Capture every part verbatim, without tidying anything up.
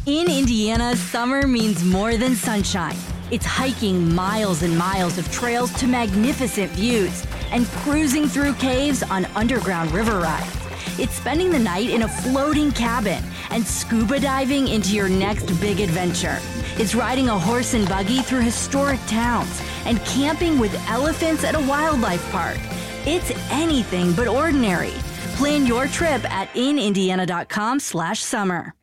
In Indiana, summer means more than sunshine. It's hiking miles and miles of trails to magnificent views and cruising through caves on underground river rides. It's spending the night in a floating cabin and scuba diving into your next big adventure. It's riding a horse and buggy through historic towns and camping with elephants at a wildlife park. It's anything but ordinary. Plan your trip at inindiana.com slash summer.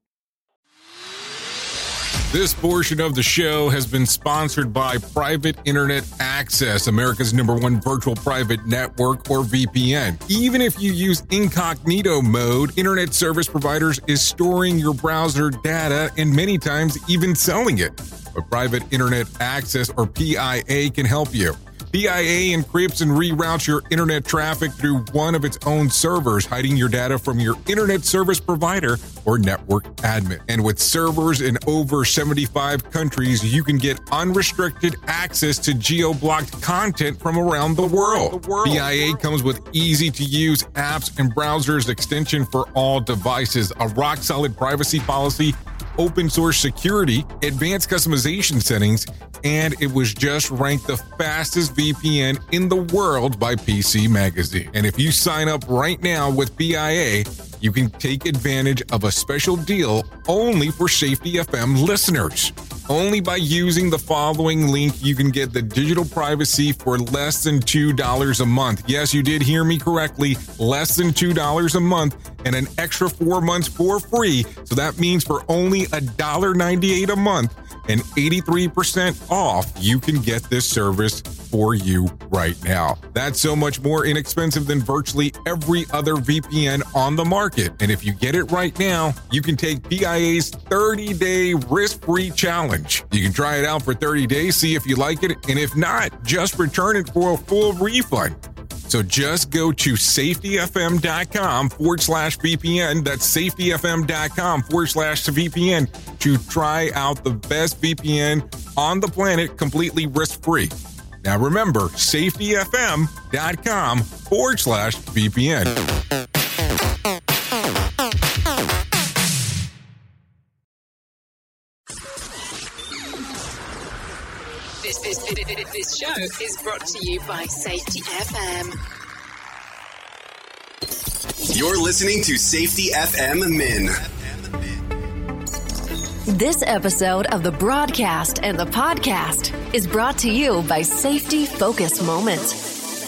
This portion of the show has been sponsored by Private Internet Access, America's number one virtual private network, or V P N. Even if you use incognito mode, internet service providers is storing your browser data and many times even selling it. But Private Internet Access, or P I A, can help you. P I A encrypts and reroutes your internet traffic through one of its own servers, hiding your data from your internet service provider or network admin. And with servers in over seventy-five countries, you can get unrestricted access to geo-blocked content from around the world. The world. P I A comes with easy-to-use apps and browsers extension for all devices, a rock-solid privacy policy, open source security, advanced customization settings, and it was just ranked the fastest V P N in the world by P C Magazine. And if you sign up right now with P I A, you can take advantage of a special deal only for Safety F M listeners. Only by using the following link, you can get the digital privacy for less than two dollars a month. Yes, you did hear me correctly, less than two dollars a month, and an extra four months for free. So that means for only one dollar and ninety-eight cents a month and eighty-three percent off, you can get this service for you right now. That's so much more inexpensive than virtually every other V P N on the market. And if you get it right now, you can take P I A's thirty-day risk-free challenge. You can try it out for thirty days, see if you like it, and if not, just return it for a full refund. So just go to safetyfm.com forward slash VPN. That's safetyfm.com forward slash VPN to try out the best V P N on the planet completely risk-free. Now remember, safetyfm.com forward slash VPN. This, this, this, this show is brought to you by Safety F M. You're listening to Safety F M Min. This episode of the broadcast and the podcast is brought to you by Safety Focus Moments.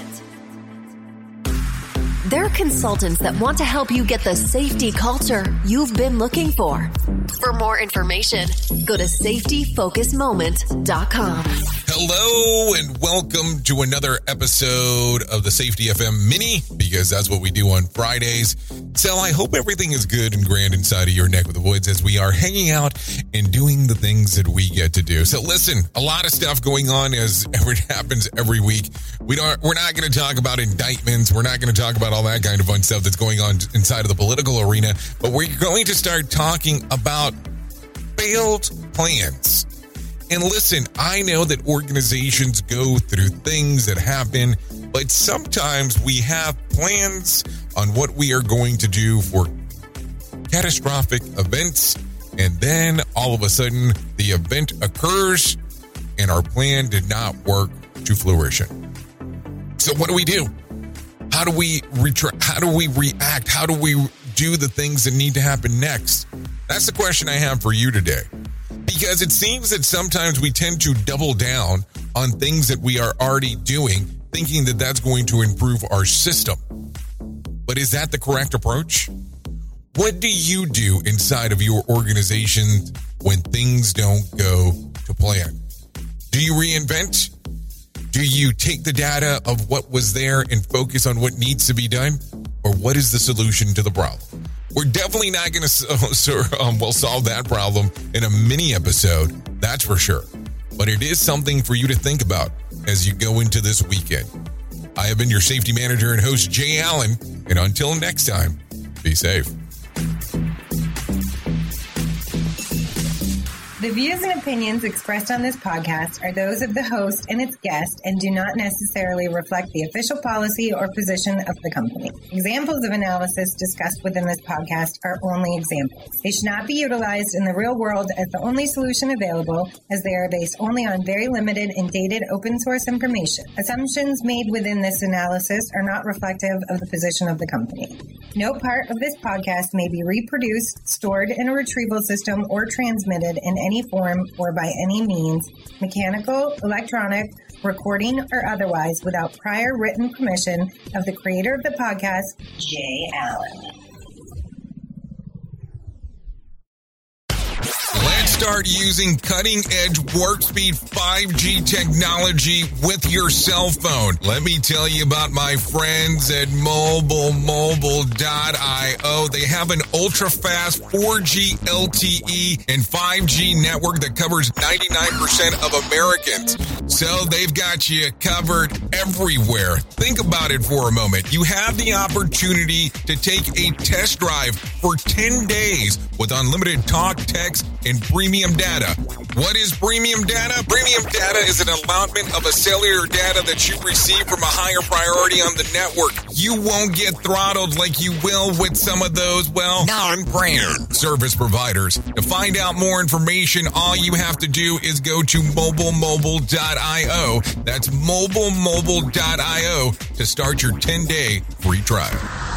They're consultants that want to help you get the safety culture you've been looking for. For more information, go to safety focus moment dot com. Hello and welcome to another episode of the Safety F M Mini, because that's what we do on Fridays. So I hope everything is good and grand inside of your neck of the woods as we are hanging out and doing the things that we get to do. So listen, a lot of stuff going on as it happens every week. We don't, we're not going to talk about indictments. We're not going to talk about all that kind of fun stuff that's going on inside of the political arena, but we're going to start talking about failed plans. And listen, I know that organizations go through things that happen, but sometimes we have plans on what we are going to do for catastrophic events, and then all of a sudden the event occurs and our plan did not work to fruition. So what do we do? How do we retra- how do we react? How do we do the things that need to happen next? That's the question I have for you today. Because it seems that sometimes we tend to double down on things that we are already doing, thinking that that's going to improve our system. But is that the correct approach? What do you do inside of your organization when things don't go to plan? Do you reinvent? Do you take the data of what was there and focus on what needs to be done? Or what is the solution to the problem? We're definitely not going to um, we'll solve that problem in a mini episode, that's for sure. But it is something for you to think about as you go into this weekend. I have been your safety manager and host, Jay Allen, and until next time, be safe. The views and opinions expressed on this podcast are those of the host and its guest and do not necessarily reflect the official policy or position of the company. Examples of analysis discussed within this podcast are only examples. They should not be utilized in the real world as the only solution available, as they are based only on very limited and dated open source information. Assumptions made within this analysis are not reflective of the position of the company. No part of this podcast may be reproduced, stored in a retrieval system, or transmitted in any any form or by any means, mechanical, electronic, recording, or otherwise, without prior written permission of the creator of the podcast, Jay Allen. Let's start using cutting-edge warp speed five G technology with your cell phone. Let me tell you about my friends at mobile mobile dot io. They have an ultra-fast four G L T E and five G network that covers ninety-nine percent of Americans. So they've got you covered everywhere. Think about it for a moment. You have the opportunity to take a test drive for ten days with unlimited talk, text, and premium data. What is premium data? Premium data is an allotment of a cellular data that you receive from a higher priority on the network. You won't get throttled like you will with some of those, well, non-brand service providers. To find out more information, all you have to do is go to mobile mobile dot io. That's mobile mobile dot io to start your ten-day free trial.